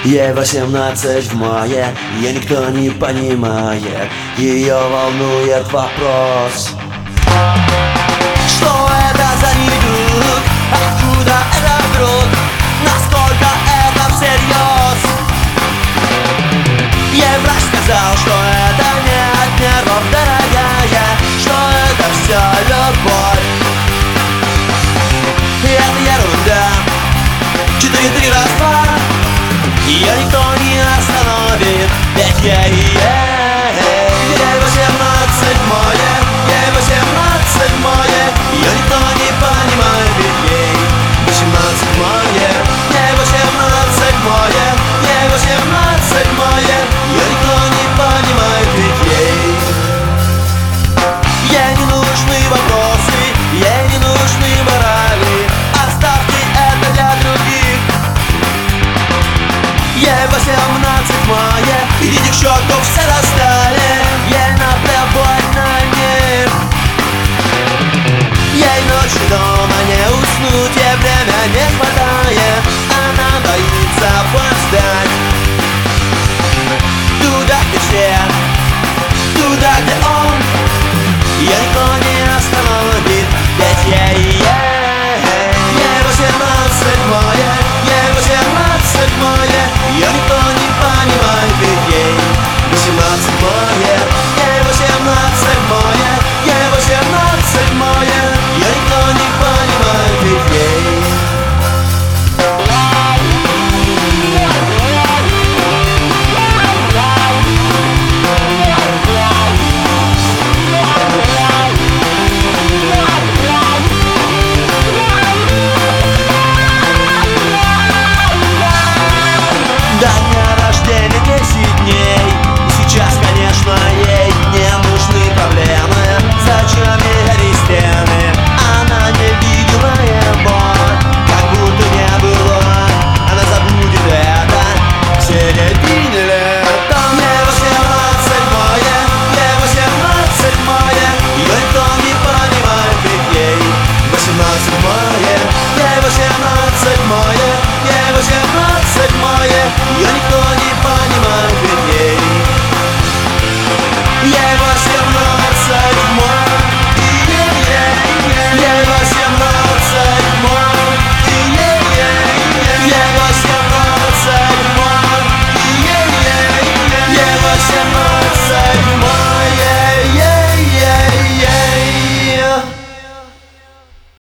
Ей 18 в мае, ее никто не понимает. Ее волнует вопрос: что это за недуг? Откуда это вдруг? Насколько это всерьез? Ей врач сказал, что это не от нервов, дорогая, что это все любовь. И это ерунда. 4-3 раз 2. Ее никто не остановит, ведь ей 18 в мае, ей 18 в мае. Ее никто не понимает, ведь ей 18 в мае, ей 18 в мае, ей 18 в мае. Ее никто не понимает, ведь ей не нужны вопросы, ей не нужны морали. Оставьте это для других. Ей 18 в мае, идите к черту, все достали. Ей наплевать на них. Ей ночью дома не уснуть, ей время не хватает.